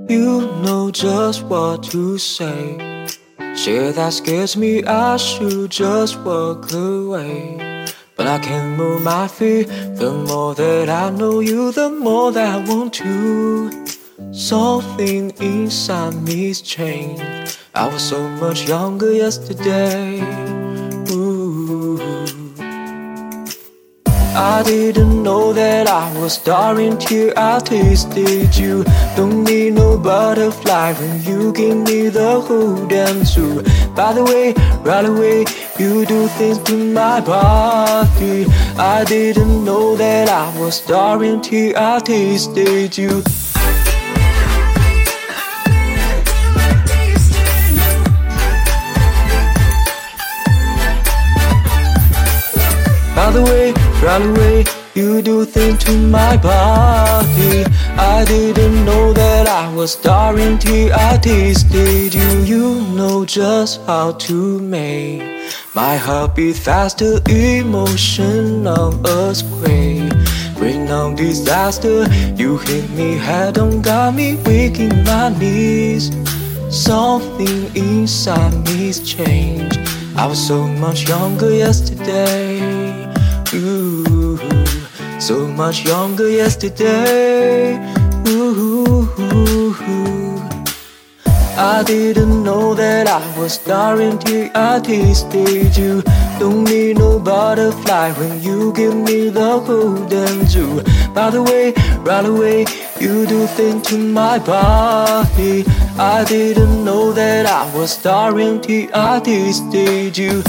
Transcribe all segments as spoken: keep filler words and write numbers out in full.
You know just what to say. Shit that scares me, I should just walk away. But I can't move my feet. The more that I know you, the more that I want to. Something inside me's changed. I was so much younger yesterday. Ooh. I didn't know that I was starring till I tasted you. Don't need no butterfly when you give me the whole damn zoo. By the way, right away, you do things to my body. I didn't know that I was starring till I tasted you. By the way, right away, you do things to my body. I didn't know that I was starring till I tasted you. You know just how to make my heart beat faster. Emotional earthquake, bring on disaster. You hit me head on, got me weak in my knees. Something inside me's changed. I was so much younger yesterday. Ooh, so much younger yesterday. Ooh, I didn't know that I was starring till I tasted you. Don't need no butterfly when you give me the golden zoo. By the way, right away, you do things to my body. I didn't know that I was starring till I tasted you.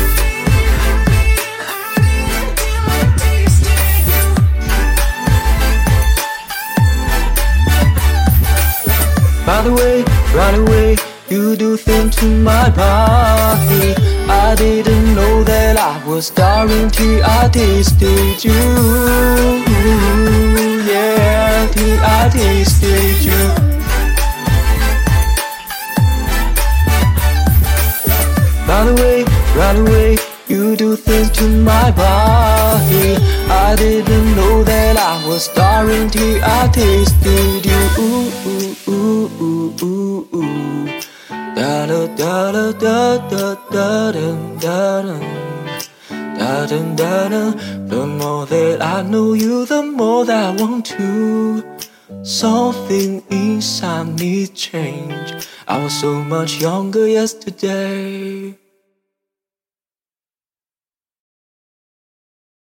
By the way, right away, you do things to my body. I didn't know that I was starring till I tasted you. Yeah, till I tasted you. By the way, right away, you do things to my body. I didn't know that I was starring till I tasted you. Ooh, ooh, ooh, ooh, ooh, ooh. Da da da da da da da da da da da da da. The more that I know you, the more that I want to. Something inside me changed. I was so much younger yesterday.